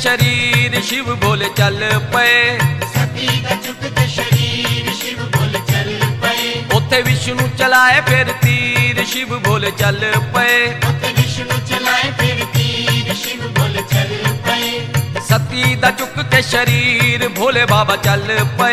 शरीर शिव भोले चल पे। सती दा चुक के शरीर शिव भोले चल पे। उथे विष्णु चलाए फिर तीर शिव भोले चल पे। उथे विष्णु चलाए फिर तीर शिव भोले चल पे। सती दा चुक के शरीर भोले बाबा चल पे।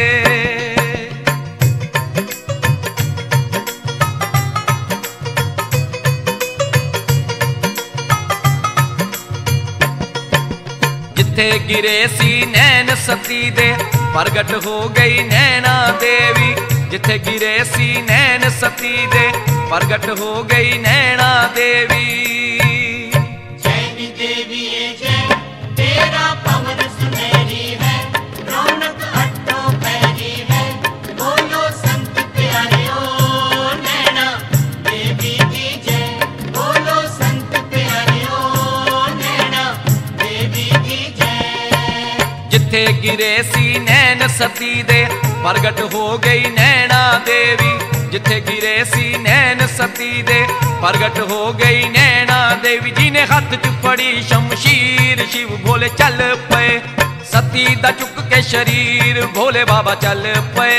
जिथे गिरे सी नैन सती दे प्रगट हो गई नैना देवी। जिथे गिरे सी नैन सती दे प्रगट हो गई नैना देवी। जैनी देवी जय तेरा पवन सुनहरी है। रौनक अट्टों पैरी है। बोलो संत प्यारियों नैना देवी की जय। बोलो संत प्यारियों नैना देवी की जय। जिथे गिरे सी नैन सती दे प्रगट हो गई नैना देवी। जिथे गिरे सी नैन सती दे प्रगट हो गई नैना देवी। जी ने हाथ च फड़ी शमशीर शिव भोले चल पे। सती दा चुक के शरीर भोले बाबा चल पे।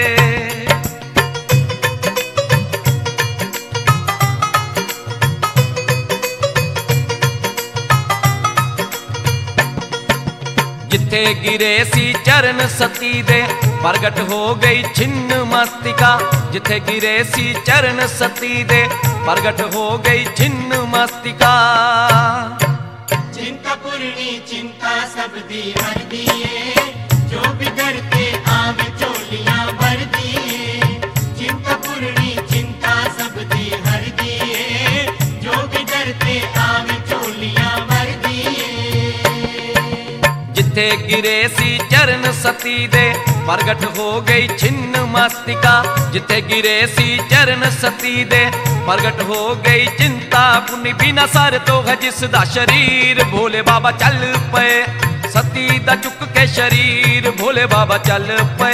जिथे गिरे सी चरण सती दे प्रगट हो गई छिन्न मस्तिका। जिथे गिरे सी चरण सती दे प्रगट हो गई छिन्न मस्तिका। चिंता पूर्णी चिंता सब दी हर दिए। जो बिगड़ते आवे चोलियां भर दिए। चिंता पूर्णी चिंता सब दी हर दिए। जो बिगड़ते आवे चोलियां भर दिए। जिथे गिरे सी चरण सती दे प्रगट हो गई छिन्न मस्तिका। जिथे गिरे सी चरण सती दे प्रगट हो गई चिंता पुनि बिना सर तो है जिसदा शरीर भोले बाबा चल पे। सती दा चुक के शरीर भोले बाबा चल पे।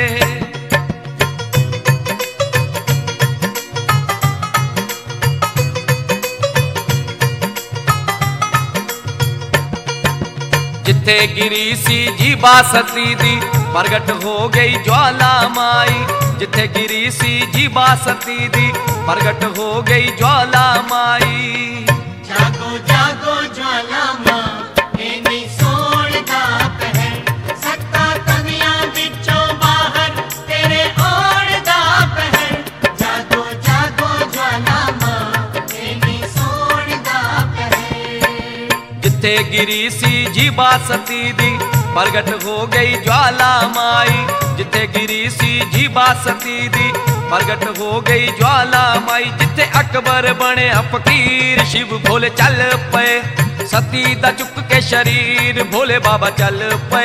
जिथे गिरी सी जीवा सती दी प्रगट हो गई ज्वाला माई। जिथे गिरी सी जीवा सती दी प्रगट हो गई ज्वाला माई। जागो जागो ज्वाला मां एनी सोण दा पहर। सत्ता तवियां विचों बाहर तेरे ओण दा पहर। जागो जागो ज्वाला मां एनी सोण दा पहर। जिथे गिरी सी जीवा सती दी प्रगट हो गई ज्वाला माई। जिथे गिरी सी जीवा सती दी प्रगट हो गई ज्वाला माई। जिथे अकबर बने फकीर शिव भोले चल पे। सती दा चुक के शरीर भोले बाबा चल पे।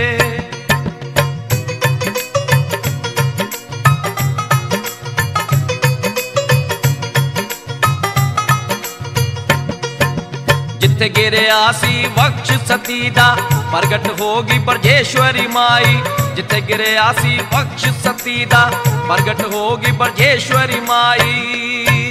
जिथे गिरे आसी वक्ष सती दा प्रगट होगी ब्रजेश्वरी माई। जिथे गिरे आसी वक्ष सती दा प्रगट होगी ब्रजेश्वरी माई।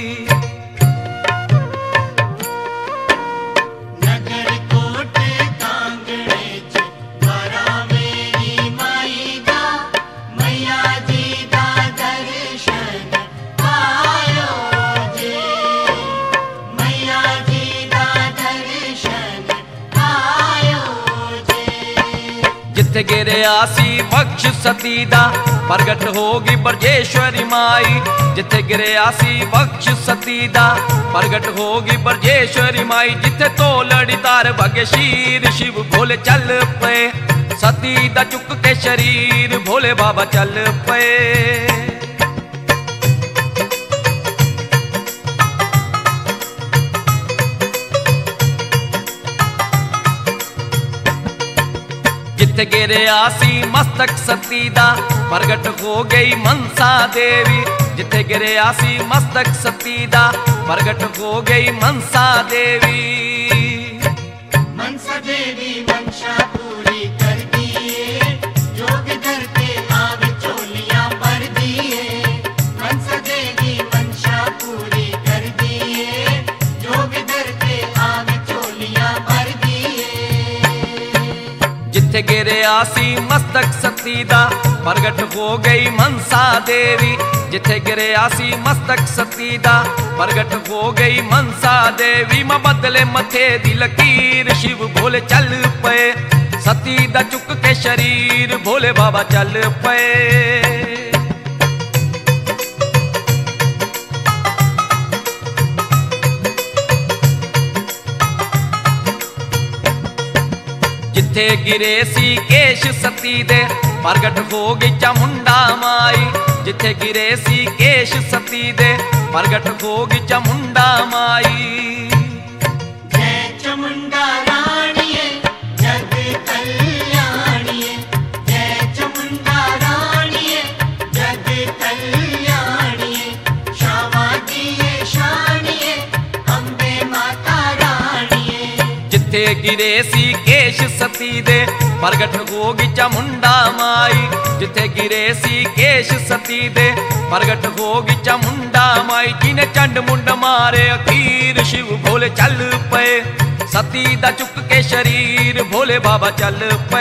नगर कोट कांगड़े च द्वारा मेरी माई दा। मैया जी दा दर्शन पायो जे। मैया जी दा दर्शन पायो जे। जिथे गिरे आसी वक्ष सती दा प्रगट होगी ब्रजेश्वरी माई। जिथे गिरे आसी वक्ष सती दा प्रगट होगी ब्रजेश्वरी माई। जिथे तो लड़ी तार भगे शीर शिव भोले चल पे। सती दा चुक के शरीर भोले बाबा चल पे। जिथे गिरे आसी मस्तक सती दा प्रगट हो गई मनसा देवी। जिथे गिरे आसी मस्तक सती दा प्रगट हो गई मनसा देवी। मनसा देवी मंशा पूरी कर दिए। जो बिगड़ते आवे चोलियां भर दिए। मनसा देवी मंशा पूरी कर दिए। जो बिगड़ते आवे चोलियां भर दिए। गिरिया सी मस्तक सती दा प्रगट हो गई मनसा देवी। जिथे गिरिया सी मस्तक सती दा प्रगट हो गई मनसा देवी। मां बदले मथे दी लकीर शिव भोले चल पे। सती दा चुक के शरीर भोले बाबा चल पे। जिथे गिरे सी केश सती दे प्रगट हो गई चामुंडा माई। जिथे गिरे सी केश सती दे प्रगट हो गई चामुंडा माई। जय चामुंडा रानिये जग कल्याणिये। जय चामुंडा रानिये जग कल्याणिये। शावा दिए शानिये अम्बे माता रानिये। जिथे गिरे सी केश सती दे प्रगट हो गई चामुंडा माई। जिथे गिरे सी केश सती दे प्रगट हो गई चामुंडा माई। जिने चंड मुंड मारे अखीर शिव भोले चल पे। सती दा चुक के शरीर भोले बाबा चल पे।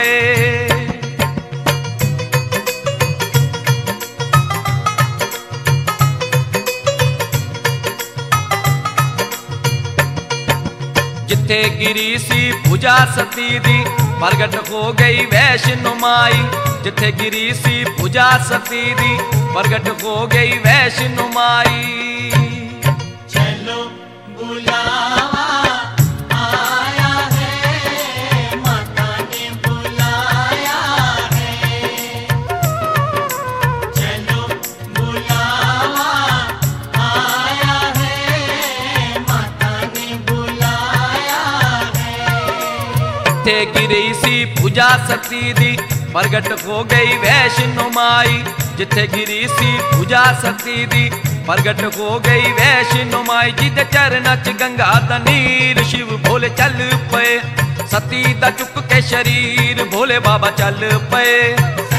जिथे गिरी सी भुजा सती दी प्रगट हो गई वैष्णो माई। जिथे गिरी सी भुजा सती दी प्रगट हो गई वैष्णो माई। चलो बुलावा आया है माता ने बुलाया है। चलो बुलावा आया है माता ने बुलाया है। जिथे गिरी सी भुजा सती दी प्रगट हो गई वैष्णो माई। जिथे गिरी सी भुजा सती दी प्रगट हो गई वैष्णो माई। जिदे चरण च गंगा दा नीर शिव भोले चल पे। सती दा चुक के शरीर भोले बाबा चल पे।